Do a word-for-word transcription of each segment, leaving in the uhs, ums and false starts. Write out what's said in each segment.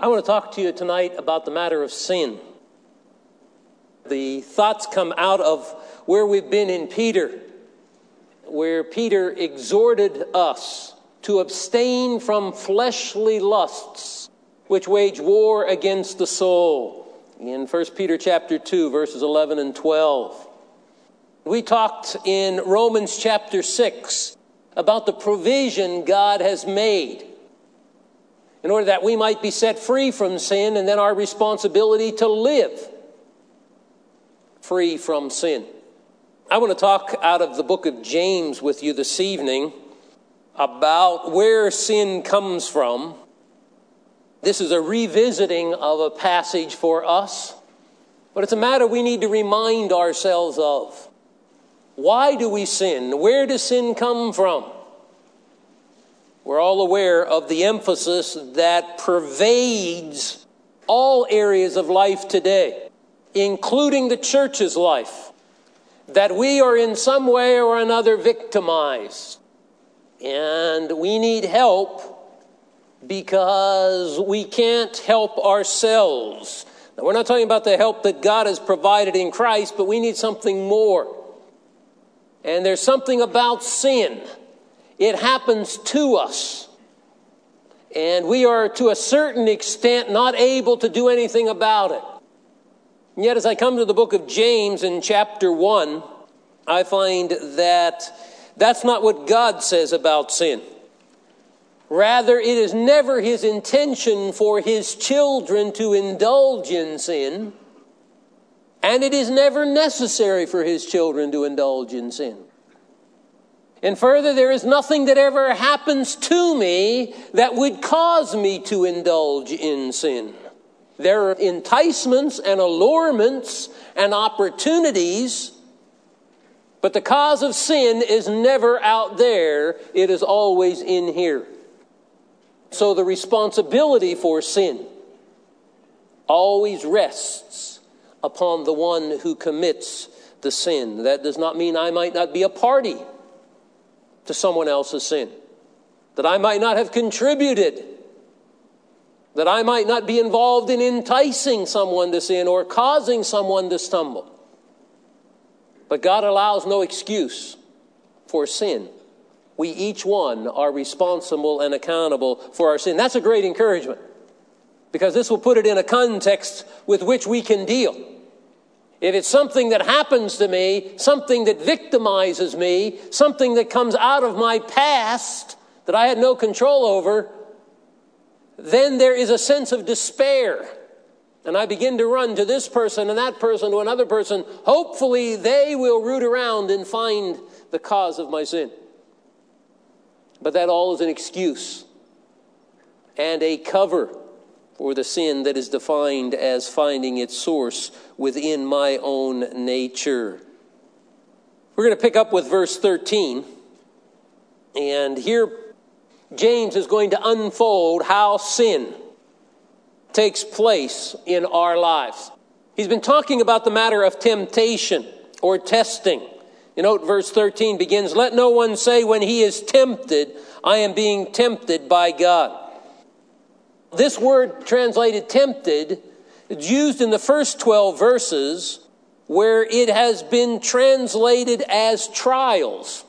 I want to talk to you tonight about the matter of sin. The thoughts come out of where we've been in Peter, where Peter exhorted us to abstain from fleshly lusts, which wage war against the soul, in First Peter chapter two, verses eleven and twelve. We talked in Romans chapter six about the provision God has made in order that we might be set free from sin, and then our responsibility to live free from sin. I want to talk out of the book of James with you this evening about where sin comes from. This is a revisiting of a passage for us, but it's a matter we need to remind ourselves of. Why do we sin? Where does sin come from? We're all aware of the emphasis that pervades all areas of life today, including the church's life, that we are in some way or another victimized. And we need help because we can't help ourselves. Now, we're not talking about the help that God has provided in Christ, but we need something more. And there's something about sin. It happens to us. And we are, to a certain extent, not able to do anything about it. And yet, as I come to the book of James in chapter one, I find that that's not what God says about sin. Rather, it is never his intention for his children to indulge in sin, and it is never necessary for his children to indulge in sin. And further, there is nothing that ever happens to me that would cause me to indulge in sin. There are enticements and allurements and opportunities, but the cause of sin is never out there. It is always in here. So the responsibility for sin always rests upon the one who commits the sin. That does not mean I might not be a party to someone else's sin, that I might not have contributed, that I might not be involved in enticing someone to sin or causing someone to stumble. But God allows no excuse for sin. We each one are responsible and accountable for our sin. That's a great encouragement, because this will put it in a context with which we can deal. If it's something that happens to me, something that victimizes me, something that comes out of my past that I had no control over, then there is a sense of despair. And I begin to run to this person and that person, to another person. Hopefully they will root around and find the cause of my sin. But that all is an excuse and a cover for the sin that is defined as finding its source within my own nature. We're going to pick up with verse thirteen. And here James is going to unfold how sin takes place in our lives. He's been talking about the matter of temptation or testing. You note verse thirteen begins, "Let no one say when he is tempted, I am being tempted by God." This word translated tempted is used in the first twelve verses, where it has been translated as trials.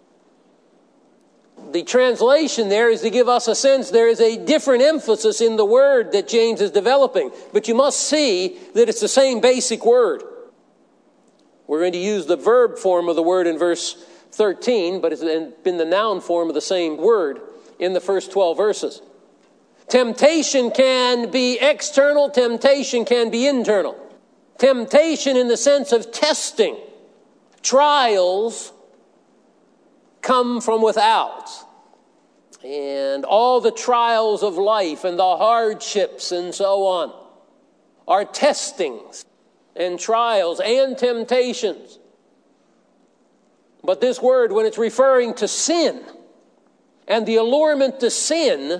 The translation there is to give us a sense there is a different emphasis in the word that James is developing. But you must see that it's the same basic word. We're going to use the verb form of the word in verse thirteen, but it's been the noun form of the same word in the first twelve verses. Temptation can be external, temptation can be internal. Temptation in the sense of testing. Trials come from without. And all the trials of life and the hardships and so on are testings and trials and temptations. But this word, when it's referring to sin and the allurement to sin,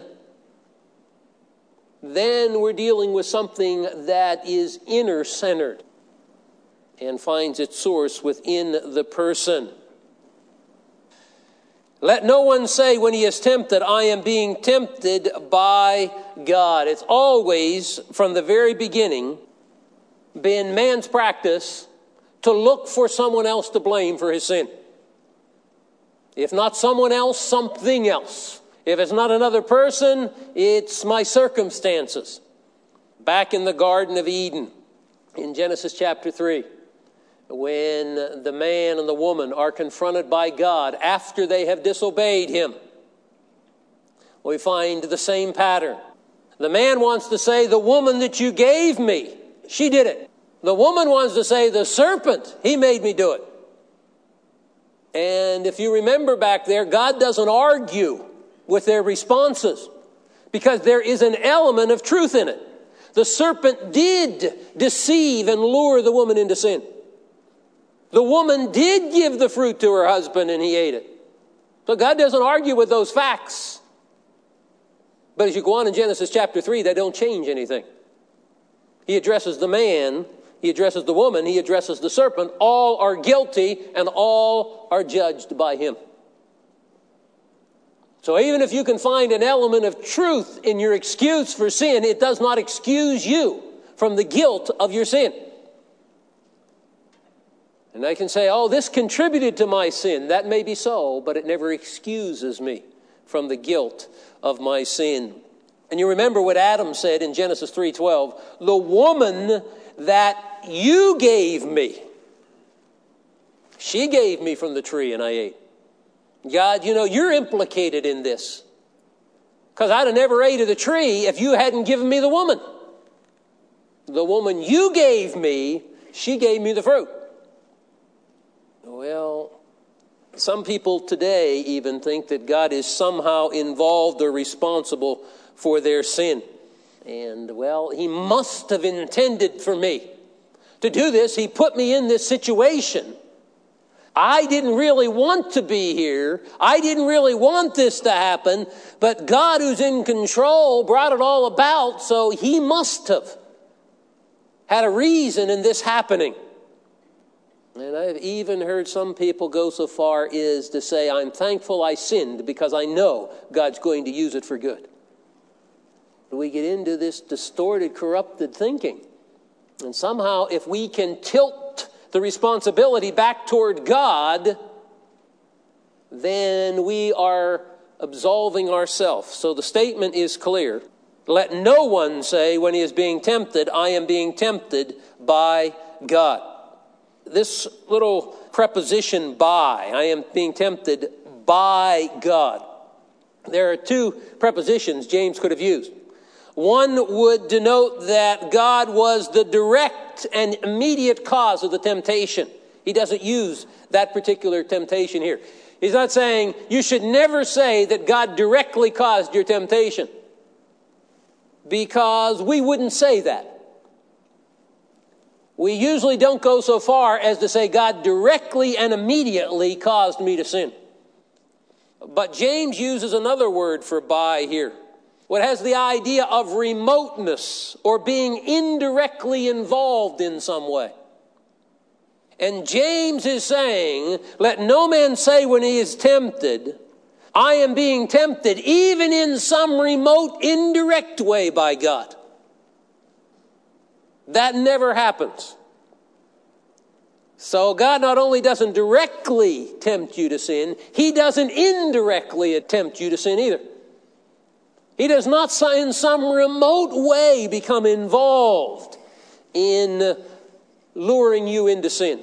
then we're dealing with something that is inner-centered and finds its source within the person. Let no one say when he is tempted, I am being tempted by God. It's always, from the very beginning, been man's practice to look for someone else to blame for his sin. If not someone else, something else. If it's not another person, it's my circumstances. Back in the Garden of Eden, in Genesis chapter three, when the man and the woman are confronted by God after they have disobeyed him, we find the same pattern. The man wants to say, the woman that you gave me, she did it. The woman wants to say, the serpent, he made me do it. And if you remember back there, God doesn't argue with their responses because there is an element of truth in it. The serpent did deceive and lure the woman into sin. The woman did give the fruit to her husband and he ate it. So God doesn't argue with those facts. But as you go on in Genesis chapter three, they don't change anything. He addresses the man, he addresses the woman, he addresses the serpent. All are guilty and all are judged by him. So even if you can find an element of truth in your excuse for sin, it does not excuse you from the guilt of your sin. And I can say, oh, this contributed to my sin. That may be so, but it never excuses me from the guilt of my sin. And you remember what Adam said in Genesis three twelve, the woman that you gave me, she gave me from the tree and I ate. God, you know, you're implicated in this. Because I'd have never ate of the tree if you hadn't given me the woman. The woman you gave me, she gave me the fruit. Well, some people today even think that God is somehow involved or responsible for their sin. And, well, he must have intended for me to do this. He put me in this situation. I didn't really want to be here. I didn't really want this to happen. But God, who's in control, brought it all about, so he must have had a reason in this happening. And I've even heard some people go so far as to say, I'm thankful I sinned because I know God's going to use it for good. We get into this distorted, corrupted thinking. And somehow, if we can tilt the responsibility back toward God, then we are absolving ourselves. So the statement is clear. Let no one say when he is being tempted, I am being tempted by God. This little preposition by, I am being tempted by God. There are two prepositions James could have used. One would denote that God was the direct and immediate cause of the temptation. He doesn't use that particular temptation here. He's not saying you should never say that God directly caused your temptation, because we wouldn't say that. We usually don't go so far as to say God directly and immediately caused me to sin. But James uses another word for by here. What has the idea of remoteness or being indirectly involved in some way. And James is saying, let no man say when he is tempted, I am being tempted, even in some remote, indirect way by God. That never happens. So God not only doesn't directly tempt you to sin, he doesn't indirectly tempt you to sin either. He does not in some remote way become involved in luring you into sin.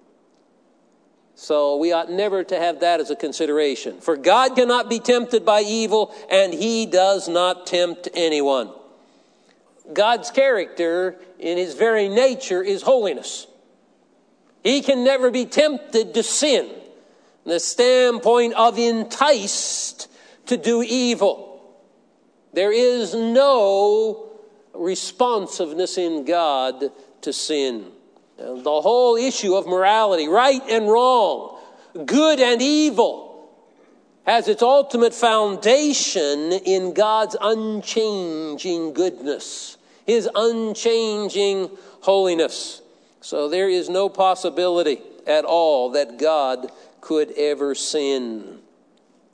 So we ought never to have that as a consideration. For God cannot be tempted by evil, and he does not tempt anyone. God's character in his very nature is holiness. He can never be tempted to sin from the standpoint of enticed to do evil. There is no responsiveness in God to sin. And the whole issue of morality, right and wrong, good and evil, has its ultimate foundation in God's unchanging goodness, his unchanging holiness. So there is no possibility at all that God could ever sin.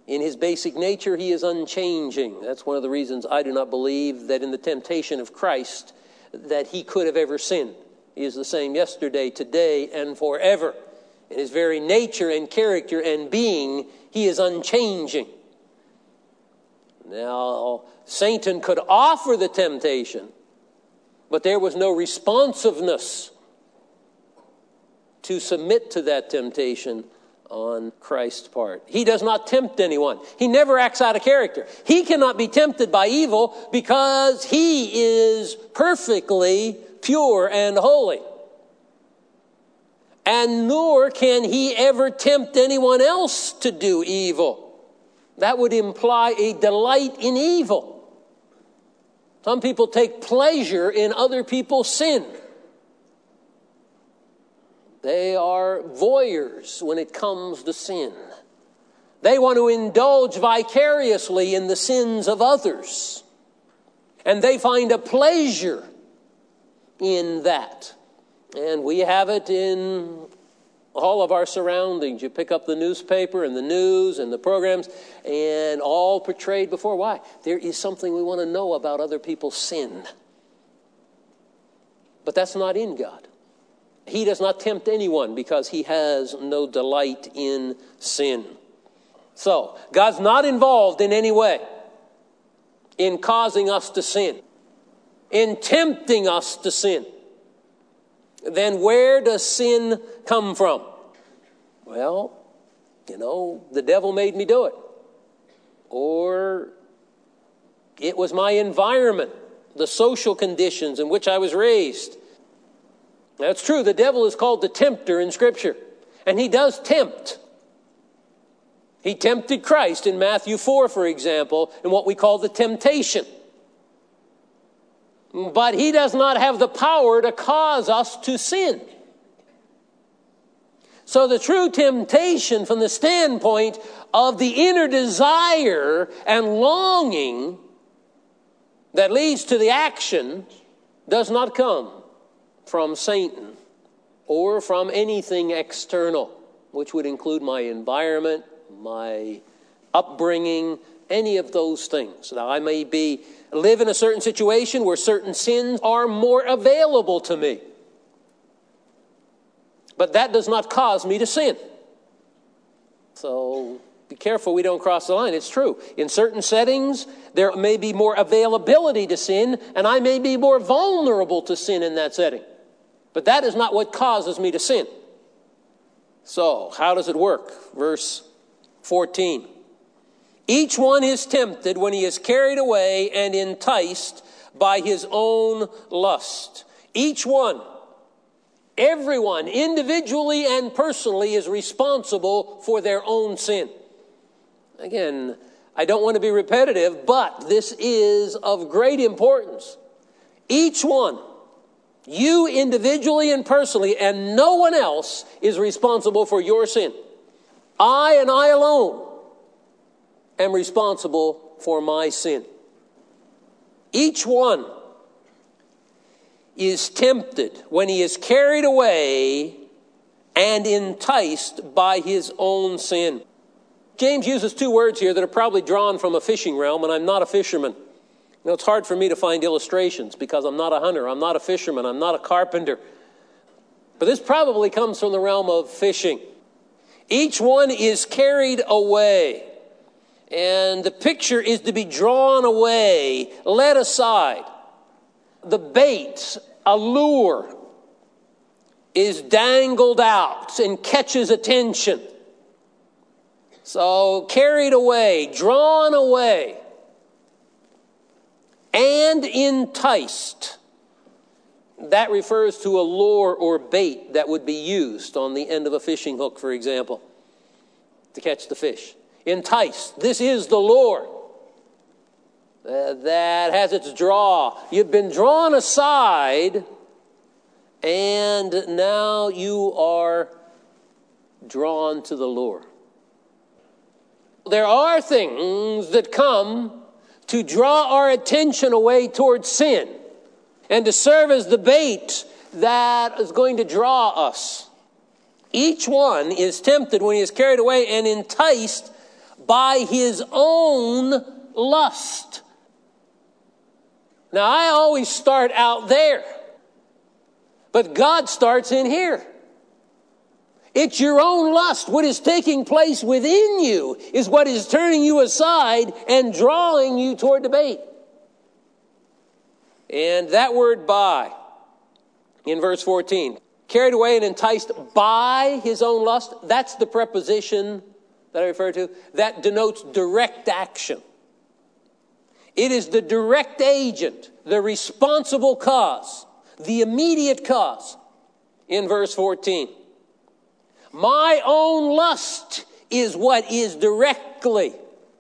In his basic nature, he is unchanging. That's one of the reasons I do not believe that in the temptation of Christ that he could have ever sinned. He is the same yesterday, today, and forever. In his very nature and character and being, he is unchanging. Now, Satan could offer the temptation, but there was no responsiveness to submit to that temptation on Christ's part. He does not tempt anyone. He never acts out of character. He cannot be tempted by evil because he is perfectly pure and holy. And nor can he ever tempt anyone else to do evil. That would imply a delight in evil. Some people take pleasure in other people's sin. They are voyeurs when it comes to sin. They want to indulge vicariously in the sins of others. And they find a pleasure in that. And we have it in all of our surroundings. You pick up the newspaper and the news and the programs, and all portrayed before. Why? There is something we want to know about other people's sin. But that's not in God. He does not tempt anyone because he has no delight in sin. So, God's not involved in any way in causing us to sin, in tempting us to sin. Then where does sin come from? Well, you know, the devil made me do it. Or it was my environment, the social conditions in which I was raised. That's true. The devil is called the tempter in Scripture. And he does tempt. He tempted Christ in Matthew four, for example, in what we call the temptation. But he does not have the power to cause us to sin. So the true temptation from the standpoint of the inner desire and longing that leads to the action does not come from Satan or from anything external, which would include my environment, my upbringing, any of those things. Now, I may be live in a certain situation where certain sins are more available to me. But that does not cause me to sin. So be careful we don't cross the line. It's true. In certain settings, there may be more availability to sin, and I may be more vulnerable to sin in that setting. But that is not what causes me to sin. So, how does it work? Verse fourteen. Each one is tempted when he is carried away and enticed by his own lust. Each one, everyone, individually and personally, is responsible for their own sin. Again, I don't want to be repetitive, but this is of great importance. Each one, you individually and personally, and no one else is responsible for your sin. I and I alone am responsible for my sin. Each one is tempted when he is carried away and enticed by his own sin. James uses two words here that are probably drawn from a fishing realm, and I'm not a fisherman. You know, it's hard for me to find illustrations because I'm not a hunter, I'm not a fisherman, I'm not a carpenter. But this probably comes from the realm of fishing. Each one is carried away. And the picture is to be drawn away, led aside. The bait, a lure, is dangled out and catches attention. So carried away, drawn away, and enticed. That refers to a lure or bait that would be used on the end of a fishing hook, for example, to catch the fish. Enticed. This is the lure uh, that has its draw. You've been drawn aside, and now you are drawn to the lure. There are things that come to draw our attention away towards sin and to serve as the bait that is going to draw us. Each one is tempted when he is carried away and enticed by his own lust. Now, I always start out there, but God starts in here. It's your own lust. What is taking place within you is what is turning you aside and drawing you toward the bait. And that word by, in verse fourteen, carried away and enticed by his own lust, that's the preposition that I refer to, that denotes direct action. It is the direct agent, the responsible cause, the immediate cause in verse fourteen. My own lust is what is directly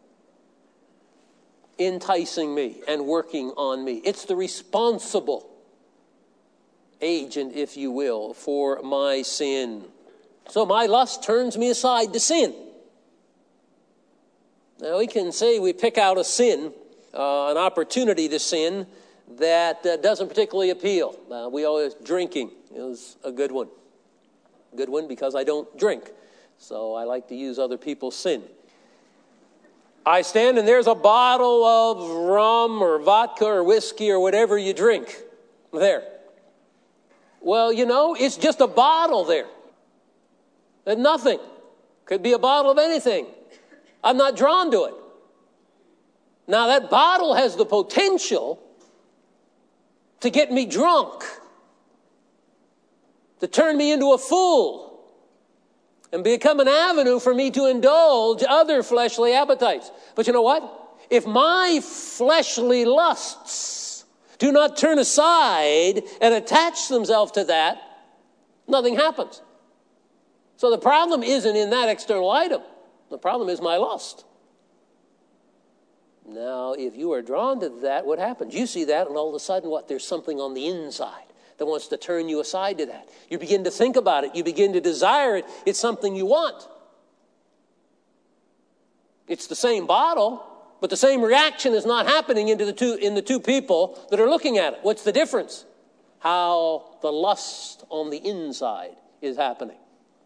enticing me and working on me. It's the responsible agent, if you will, for my sin. So my lust turns me aside to sin. Now we can say we pick out a sin, uh, an opportunity to sin that uh, doesn't particularly appeal. Uh, we always, drinking is a good one. Good one because I don't drink. So I like to use other people's sin. I stand and there's a bottle of rum or vodka or whiskey or whatever you drink there. Well, you know, it's just a bottle there. There's nothing. Could be a bottle of anything. I'm not drawn to it. Now that bottle has the potential to get me drunk, to turn me into a fool, and become an avenue for me to indulge other fleshly appetites. But you know what? If my fleshly lusts do not turn aside and attach themselves to that, nothing happens. So the problem isn't in that external item. The problem is my lust. Now, if you are drawn to that, what happens? You see that, and all of a sudden, what? There's something on the inside that wants to turn you aside to that. You begin to think about it. You begin to desire it. It's something you want. It's the same bottle, but the same reaction is not happening into the two, in the two people that are looking at it. What's the difference? How the lust on the inside is happening.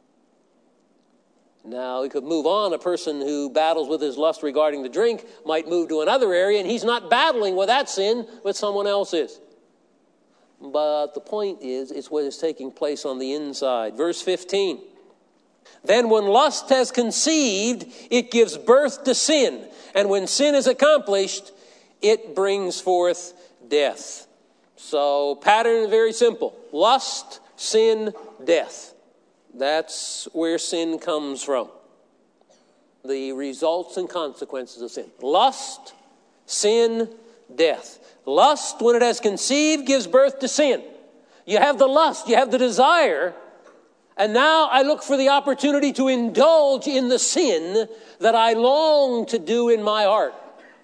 Now, we could move on. A person who battles with his lust regarding the drink might move to another area, and he's not battling with that sin, but someone else is. But the point is, it's what is taking place on the inside. Verse fifteen. Then when lust has conceived, it gives birth to sin. And when sin is accomplished, it brings forth death. So, pattern is very simple. Lust, sin, death. That's where sin comes from. The results and consequences of sin. Lust, sin, death. Lust, when it has conceived, gives birth to sin. You have the lust, you have the desire, and now I look for the opportunity to indulge in the sin that I long to do in my heart.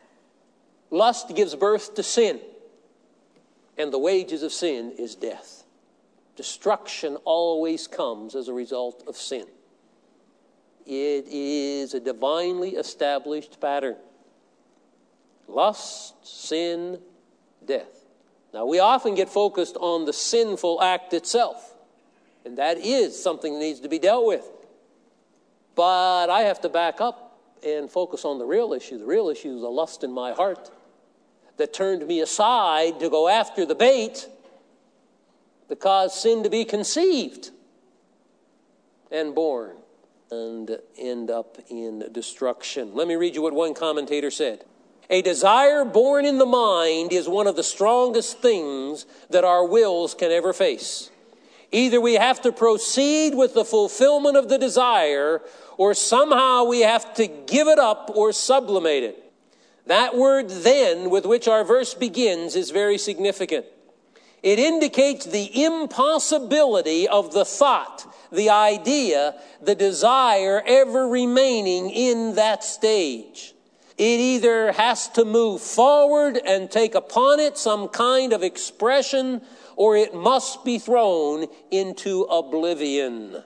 Lust gives birth to sin, and the wages of sin is death. Destruction always comes as a result of sin. It is a divinely established pattern. Lust, sin, death. Now, we often get focused on the sinful act itself, and that is something that needs to be dealt with. But I have to back up and focus on the real issue. The real issue is the lust in my heart that turned me aside to go after the bait that caused sin to be conceived and born and end up in destruction. Let me read you what one commentator said. A desire born in the mind is one of the strongest things that our wills can ever face. Either we have to proceed with the fulfillment of the desire, or somehow we have to give it up or sublimate it. That word then, with which our verse begins, is very significant. It indicates the impossibility of the thought, the idea, the desire ever remaining in that stage. It either has to move forward and take upon it some kind of expression, or it must be thrown into oblivion.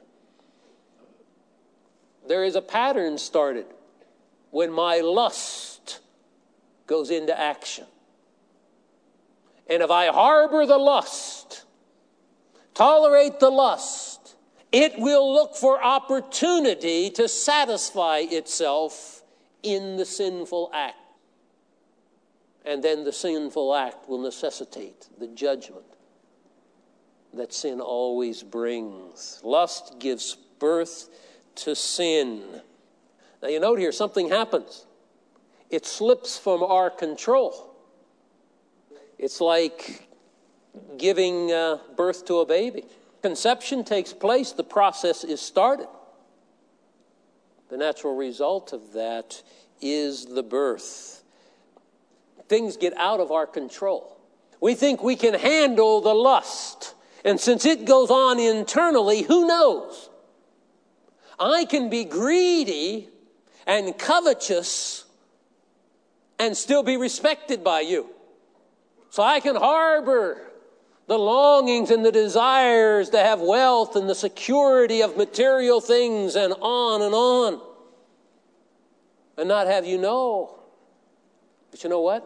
There is a pattern started when my lust goes into action. And if I harbor the lust, tolerate the lust, it will look for opportunity to satisfy itself in the sinful act. And then the sinful act will necessitate the judgment that sin always brings. Lust gives birth to sin. Now you note here, something happens. It slips from our control. It's like giving uh, birth to a baby. Conception takes place, the process is started. The natural result of that is the birth. Things get out of our control. We think we can handle the lust. And since it goes on internally, who knows? I can be greedy and covetous and still be respected by you. So I can harbor the longings and the desires to have wealth and the security of material things and on and on. And not have you know. But you know what?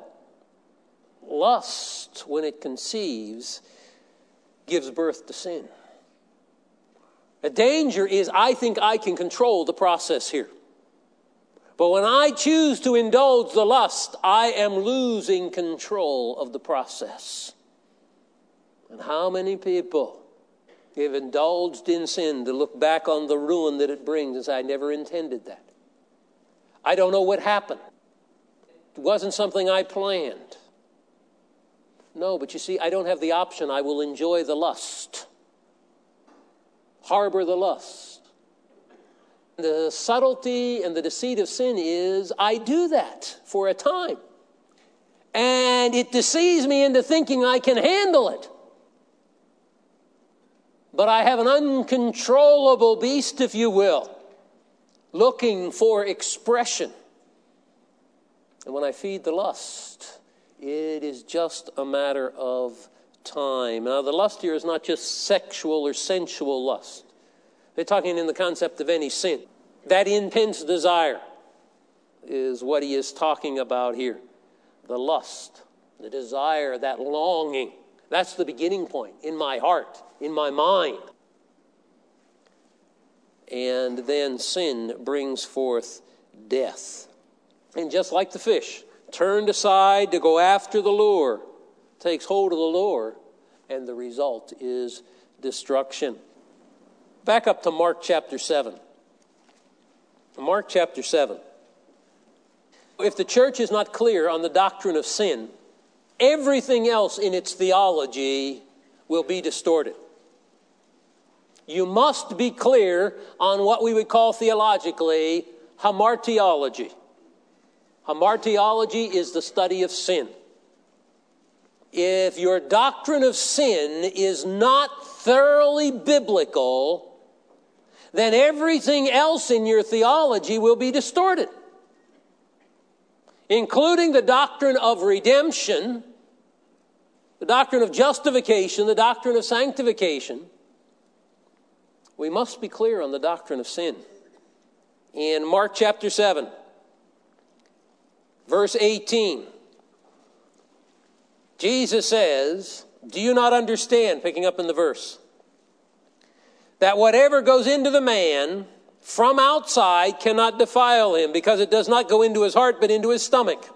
Lust, when it conceives, gives birth to sin. The danger is I think I can control the process here. But when I choose to indulge the lust, I am losing control of the process. And how many people have indulged in sin to look back on the ruin that it brings and say, I never intended that. I don't know what happened. It wasn't something I planned. No, but you see, I don't have the option. I will enjoy the lust. Harbor the lust. The subtlety and the deceit of sin is I do that for a time. And it deceives me into thinking I can handle it. But I have an uncontrollable beast, if you will, looking for expression. And when I feed the lust, it is just a matter of time. Now, the lust here is not just sexual or sensual lust. They're talking in the concept of any sin. That intense desire is what he is talking about here. The lust, the desire, that longing. That's the beginning point in my heart, in my mind. And then sin brings forth death. And just like the fish, turned aside to go after the lure, takes hold of the lure, and the result is destruction. Back up to Mark chapter seven. Mark chapter seven. If the church is not clear on the doctrine of sin, everything else in its theology will be distorted. You must be clear on what we would call theologically hamartiology. Hamartiology is the study of sin. If your doctrine of sin is not thoroughly biblical, then everything else in your theology will be distorted, including the doctrine of redemption, the doctrine of justification, the doctrine of sanctification. We must be clear on the doctrine of sin. In Mark chapter seven, verse eighteen, Jesus says, do you not understand, picking up in the verse, that whatever goes into the man from outside cannot defile him, because it does not go into his heart but into his stomach.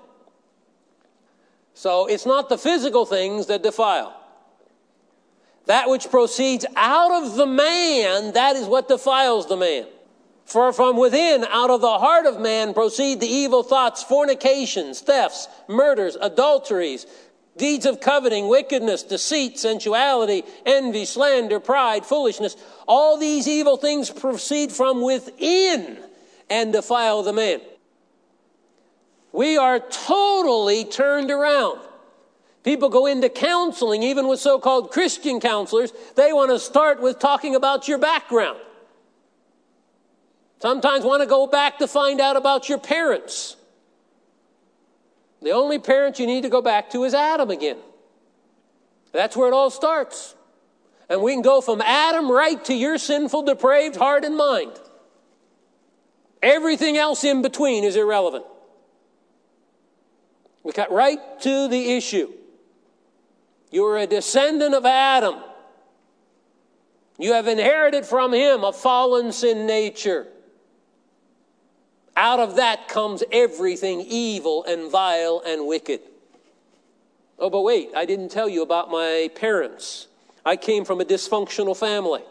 So it's not the physical things that defile. That which proceeds out of the man, that is what defiles the man. For from within, out of the heart of man, proceed the evil thoughts, fornications, thefts, murders, adulteries, deeds of coveting, wickedness, deceit, sensuality, envy, slander, pride, foolishness. All these evil things proceed from within and defile the man. We are totally turned around. People go into counseling, even with so-called Christian counselors. They want to start with talking about your background. Sometimes want to go back to find out about your parents. The only parent you need to go back to is Adam again. That's where it all starts. And we can go from Adam right to your sinful, depraved heart and mind. Everything else in between is irrelevant. We got right to the issue. You're a descendant of Adam. You have inherited from him a fallen sin nature. Out of that comes everything evil and vile and wicked. Oh, but wait, I didn't tell you about my parents. I came from a dysfunctional family.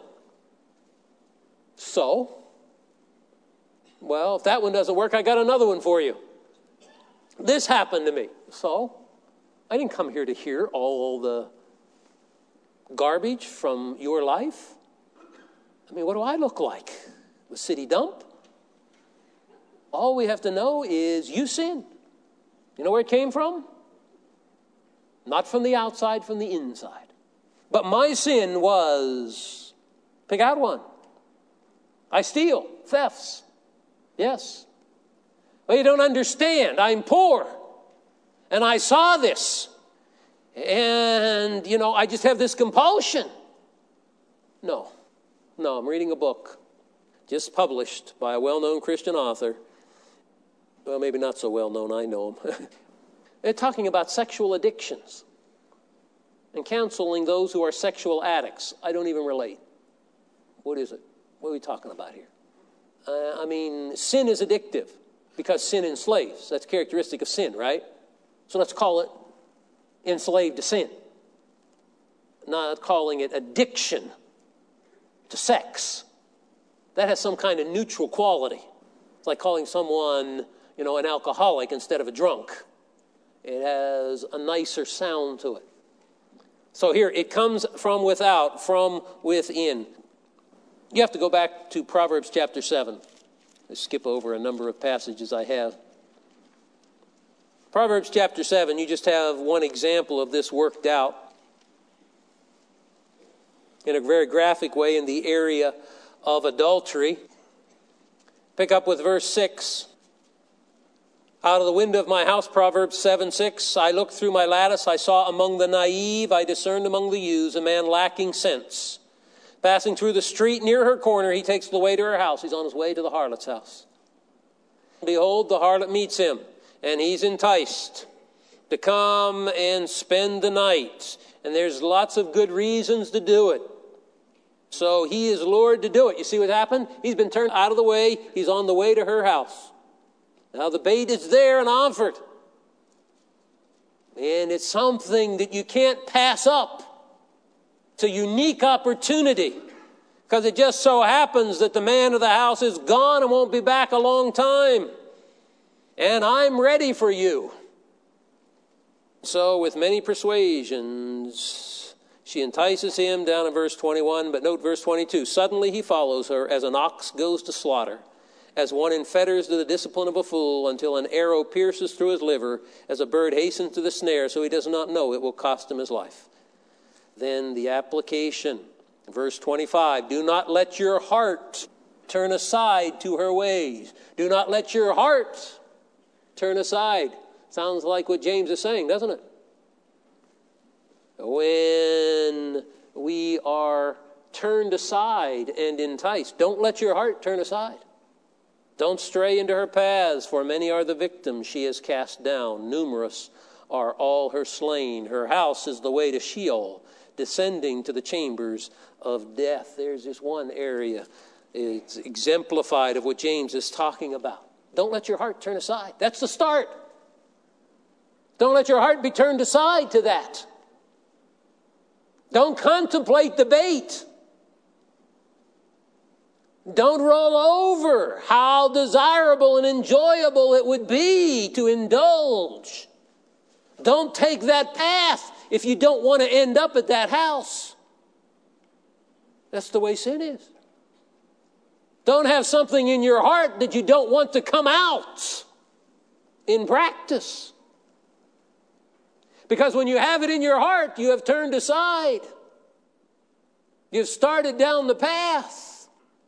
So, well, if that one doesn't work, I got another one for you. This happened to me. So, I didn't come here to hear all the garbage from your life. I mean, what do I look like? A city dump? All we have to know is you sinned. You know where it came from? Not from the outside, from the inside. But my sin was, pick out one. I steal, thefts. Yes. Well, you don't understand. I'm poor. And I saw this. And, you know, I just have this compulsion. No. No, I'm reading a book just published by a well-known Christian author. Well, maybe not so well-known, I know him. They're talking about sexual addictions and counseling those who are sexual addicts. I don't even relate. What is it? What are we talking about here? Uh, I mean, sin is addictive because sin enslaves. That's characteristic of sin, right? So let's call it enslaved to sin. Not calling it addiction to sex. That has some kind of neutral quality. It's like calling someone, you know, an alcoholic instead of a drunk. It has a nicer sound to it. So here, it comes from without, from within. You have to go back to Proverbs chapter seven. I skip over a number of passages I have. Proverbs chapter seven, you just have one example of this worked out in a very graphic way in the area of adultery. Pick up with verse six. Out of the window of my house, Proverbs seven six, I looked through my lattice, I saw among the naive, I discerned among the youths a man lacking sense. Passing through the street near her corner, he takes the way to her house. He's on his way to the harlot's house. Behold, the harlot meets him, and he's enticed to come and spend the night. And there's lots of good reasons to do it. So he is lured to do it. You see what happened? He's been turned out of the way. He's on the way to her house. Now the bait is there and offered. And it's something that you can't pass up. It's a unique opportunity. Because it just so happens that the man of the house is gone and won't be back a long time. And I'm ready for you. So with many persuasions, she entices him down in verse twenty-one. But note verse twenty-two. Suddenly he follows her as an ox goes to slaughter, as one in fetters to the discipline of a fool, until an arrow pierces through his liver, as a bird hastens to the snare, so he does not know it will cost him his life. Then the application, verse twenty-five, do not let your heart turn aside to her ways. Do not let your heart turn aside. Sounds like what James is saying, doesn't it? When we are turned aside and enticed, don't let your heart turn aside. Don't stray into her paths, for many are the victims she has cast down. Numerous are all her slain. Her house is the way to Sheol, descending to the chambers of death. There's this one area, it's exemplified of what James is talking about. Don't let your heart turn aside. That's the start. Don't let your heart be turned aside to that. Don't contemplate the bait. Don't roll over how desirable and enjoyable it would be to indulge. Don't take that path if you don't want to end up at that house. That's the way sin is. Don't have something in your heart that you don't want to come out in practice. Because when you have it in your heart, you have turned aside. You've started down the path.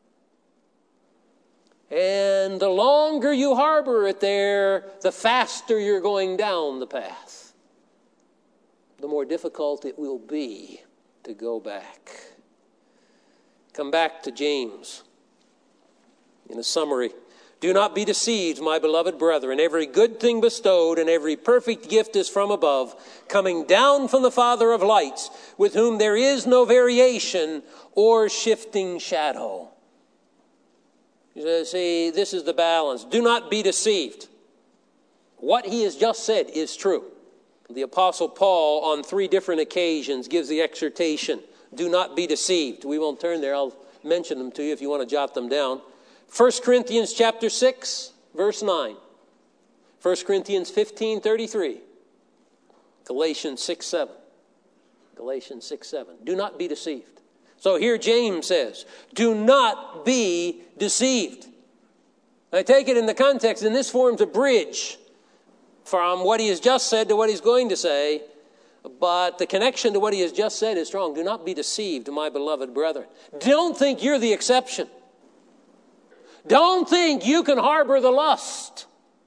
And the longer you harbor it there, the faster you're going down the path. The more difficult it will be to go back. Come back to James. In a summary, do not be deceived, my beloved brethren. Every good thing bestowed and every perfect gift is from above, coming down from the Father of lights, with whom there is no variation or shifting shadow. See, this is the balance. Do not be deceived. What he has just said is true. The Apostle Paul, on three different occasions, gives the exhortation, do not be deceived. We won't turn there. I'll mention them to you if you want to jot them down. First Corinthians chapter six, verse nine. First Corinthians fifteen, thirty-three. Galatians six, seven. Galatians six, seven. Do not be deceived. So here James says, do not be deceived. I take it in the context, and this forms a bridge from what he has just said to what he's going to say. But the connection to what he has just said is strong. Do not be deceived, my beloved brethren. Don't think you're the exception. Don't think you can harbor the lust,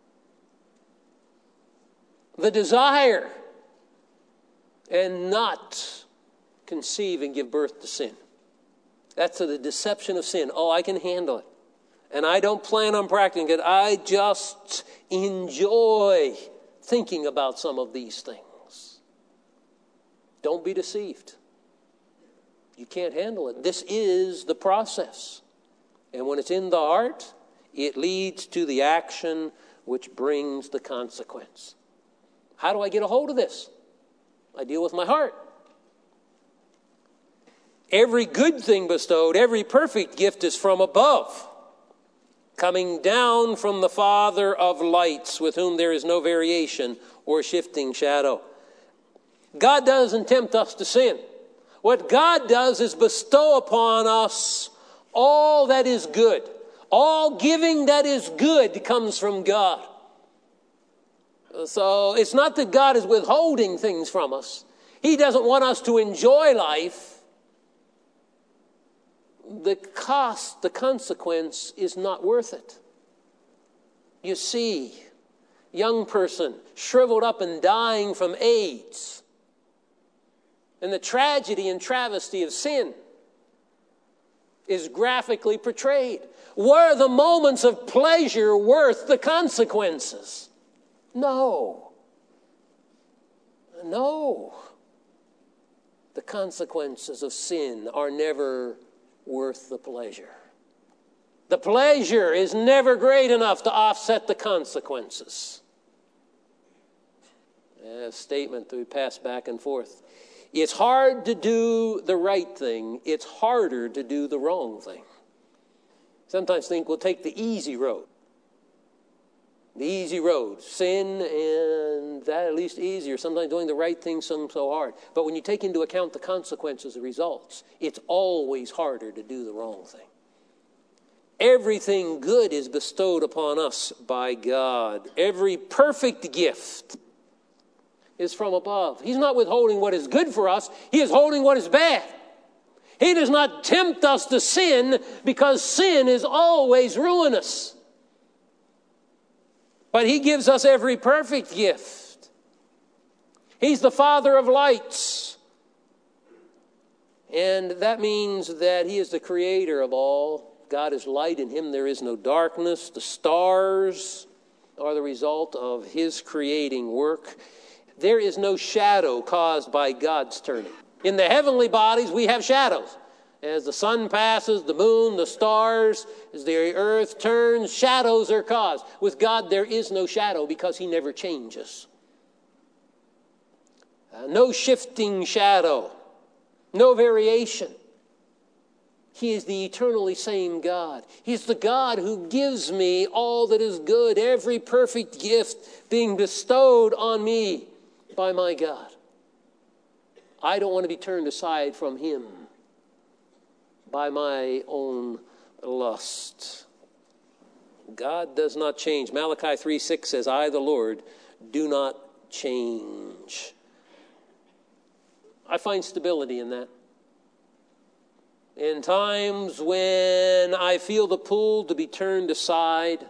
the desire, and not conceive and give birth to sin. That's the deception of sin. Oh, I can handle it. And I don't plan on practicing it. I just enjoy thinking about some of these things. Don't be deceived. You can't handle it. This is the process. And when it's in the heart, it leads to the action which brings the consequence. How do I get a hold of this? I deal with my heart. Every good thing bestowed, every perfect gift is from above, coming down from the Father of lights, with whom there is no variation or shifting shadow. God doesn't tempt us to sin. What God does is bestow upon us all that is good. All giving that is good comes from God. So it's not that God is withholding things from us. He doesn't want us to enjoy life. The cost, the consequence is not worth it. You see, young person shriveled up and dying from AIDS. And the tragedy and travesty of sin is graphically portrayed. Were the moments of pleasure worth the consequences? No. No. The consequences of sin are never worth the pleasure. The pleasure is never great enough to offset the consequences. A statement that we pass back and forth. It's hard to do the right thing. It's harder to do the wrong thing. Sometimes think we'll take the easy road. The easy road. Sin, and that at least easier. Sometimes doing the right thing seems so hard. But when you take into account the consequences, the results, it's always harder to do the wrong thing. Everything good is bestowed upon us by God. Every perfect gift is from above. He's not withholding what is good for us. He is holding what is bad. He does not tempt us to sin because sin is always ruinous. But he gives us every perfect gift. He's the Father of lights. And that means that he is the creator of all. God is light, in him there is no darkness. The stars are the result of his creating work. There is no shadow caused by God's turning. In the heavenly bodies, we have shadows. As the sun passes, the moon, the stars, as the earth turns, shadows are caused. With God, there is no shadow because he never changes. Uh, no shifting shadow, no variation. He is the eternally same God. He's the God who gives me all that is good, every perfect gift being bestowed on me by my God. I don't want to be turned aside from him by my own lust. God does not change. Malachi three six says, I, the Lord, do not change. I find stability in that. In times when I feel the pull to be turned aside,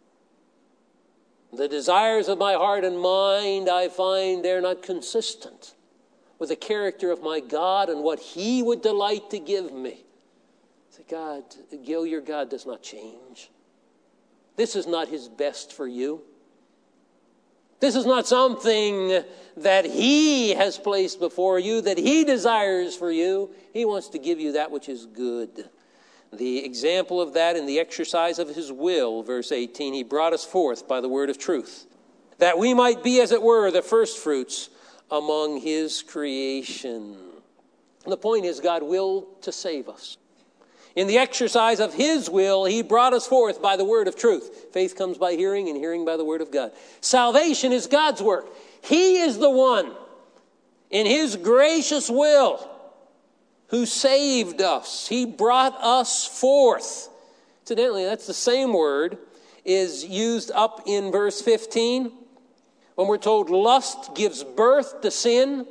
the desires of my heart and mind, I find they're not consistent with the character of my God and what he would delight to give me. Say, God, Gil, your God does not change. This is not his best for you. This is not something that he has placed before you, that he desires for you. He wants to give you that which is good. The example of that in the exercise of his will, verse eighteen, he brought us forth by the word of truth, that we might be, as it were, the first fruits among his creation. And the point is, God willed to save us. In the exercise of his will, he brought us forth by the word of truth. Faith comes by hearing, and hearing by the word of God. Salvation is God's work. He is the one, in his gracious will, who saved us. He brought us forth. Incidentally, that's the same word is used up in verse fifteen. When we're told lust gives birth to sin.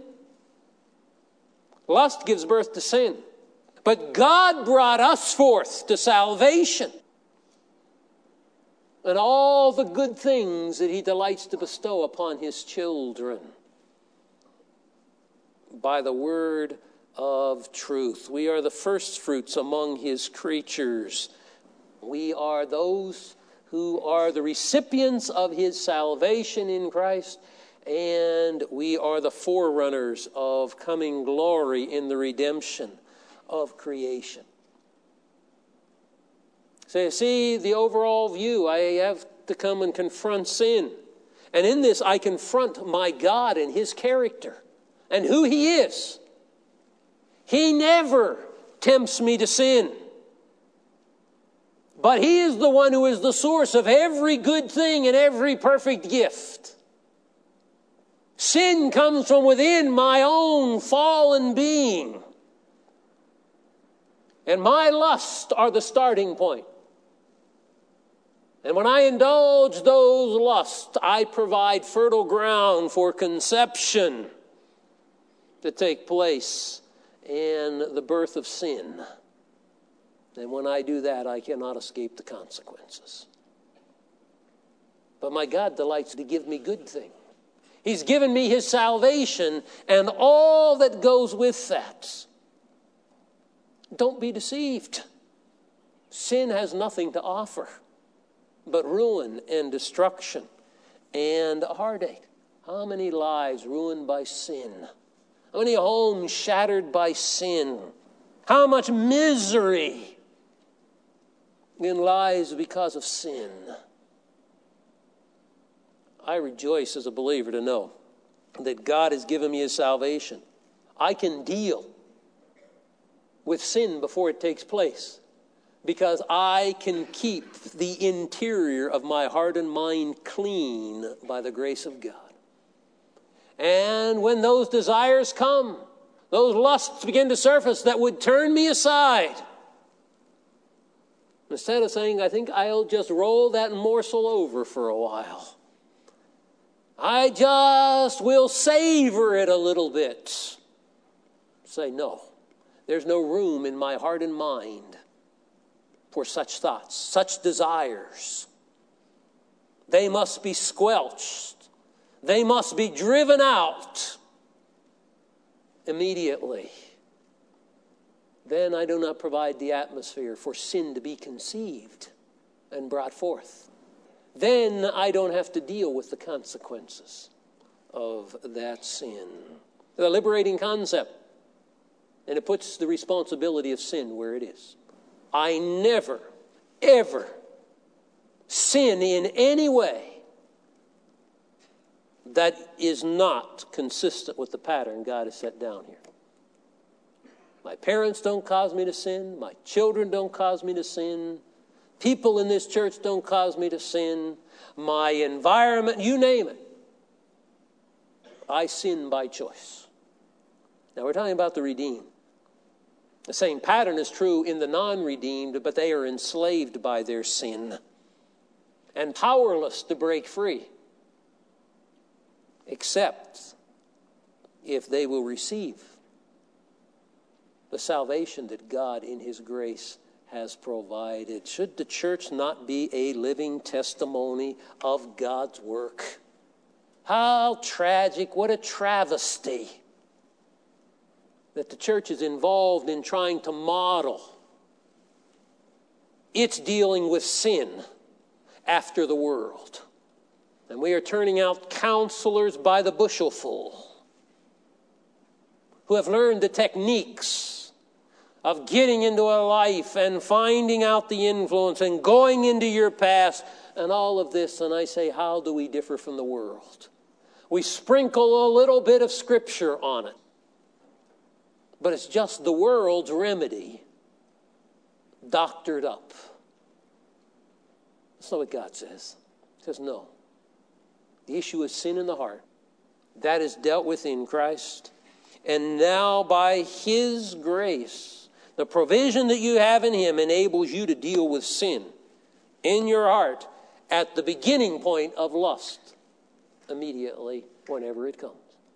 Lust gives birth to sin. But God brought us forth to salvation and all the good things that he delights to bestow upon his children by the word of truth. We are the first fruits among his creatures. We are those who are the recipients of his salvation in Christ, and we are the forerunners of coming glory in the redemption of creation. So you see the overall view. I have to come and confront sin. And in this I confront my God and his character and who he is. He never tempts me to sin. But he is the one who is the source of every good thing and every perfect gift. Sin comes from within my own fallen being. And my lusts are the starting point. And when I indulge those lusts, I provide fertile ground for conception to take place in the birth of sin. And when I do that, I cannot escape the consequences. But my God delights to give me good things. He's given me his salvation and all that goes with that. Don't be deceived. Sin has nothing to offer but ruin and destruction and heartache. How many lives ruined by sin? How many homes shattered by sin? How much misery in lives because of sin? I rejoice as a believer to know that God has given me his salvation. I can deal with sin before it takes place because I can keep the interior of my heart and mind clean by the grace of God. And when those desires come, those lusts begin to surface that would turn me aside, instead of saying, I think I'll just roll that morsel over for a while, I just will savor it a little bit. Say, no, there's no room in my heart and mind for such thoughts, such desires. They must be squelched. They must be driven out immediately. Then I do not provide the atmosphere for sin to be conceived and brought forth. Then I don't have to deal with the consequences of that sin. The liberating concept. And it puts the responsibility of sin where it is. I never, ever sin in any way that is not consistent with the pattern God has set down here. My parents don't cause me to sin. My children don't cause me to sin. People in this church don't cause me to sin. My environment, you name it. I sin by choice. Now we're talking about the redeemed. The same pattern is true in the non-redeemed, but they are enslaved by their sin and powerless to break free, except if they will receive the salvation that God in his grace has provided. Should the church not be a living testimony of God's work? How tragic, what a travesty that the church is involved in trying to model its dealing with sin after the world. And we are turning out counselors by the bushelful who have learned the techniques of getting into a life and finding out the influence and going into your past and all of this. And I say, how do we differ from the world? We sprinkle a little bit of Scripture on it. But it's just the world's remedy doctored up. That's not what God says. He says, no. The issue is sin in the heart. That is dealt with in Christ. And now by His grace, the provision that you have in Him enables you to deal with sin in your heart at the beginning point of lust, immediately, whenever it comes.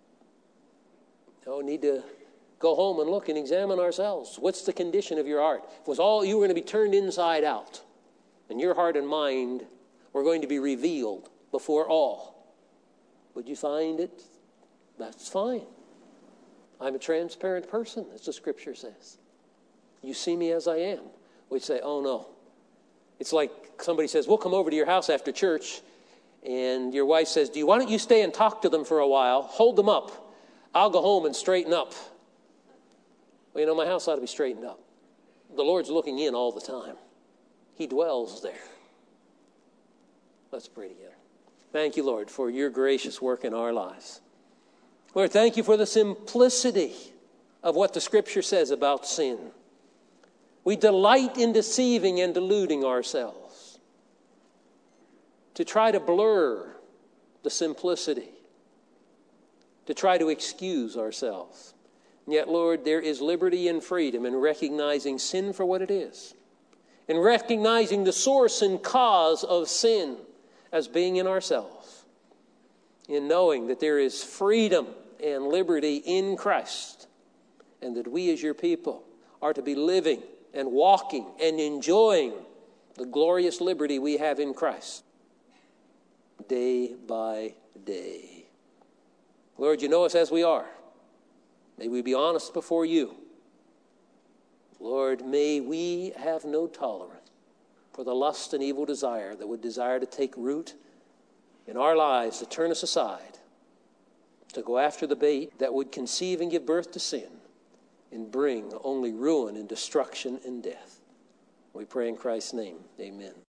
No need to go home and look and examine ourselves. What's the condition of your heart? If it was all you were going to be turned inside out, and your heart and mind were going to be revealed before all, would you find it? That's fine. I'm a transparent person, as the Scripture says. You see me as I am. We'd say, oh no. It's like somebody says, we'll come over to your house after church, and your wife says, do you, why don't you stay and talk to them for a while? Hold them up. I'll go home and straighten up. Well, you know, my house ought to be straightened up. The Lord's looking in all the time. He dwells there. Let's pray together. Thank you, Lord, for your gracious work in our lives. Lord, thank you for the simplicity of what the Scripture says about sin. We delight in deceiving and deluding ourselves to try to blur the simplicity, to try to excuse ourselves. And yet, Lord, there is liberty and freedom in recognizing sin for what it is, in recognizing the source and cause of sin as being in ourselves, in knowing that there is freedom and liberty in Christ, and that we as your people are to be living and walking and enjoying the glorious liberty we have in Christ day by day. Lord, you know us as we are. May we be honest before you. Lord, may we have no tolerance for the lust and evil desire that would desire to take root in our lives, to turn us aside, to go after the bait that would conceive and give birth to sin and bring only ruin and destruction and death. We pray in Christ's name. Amen.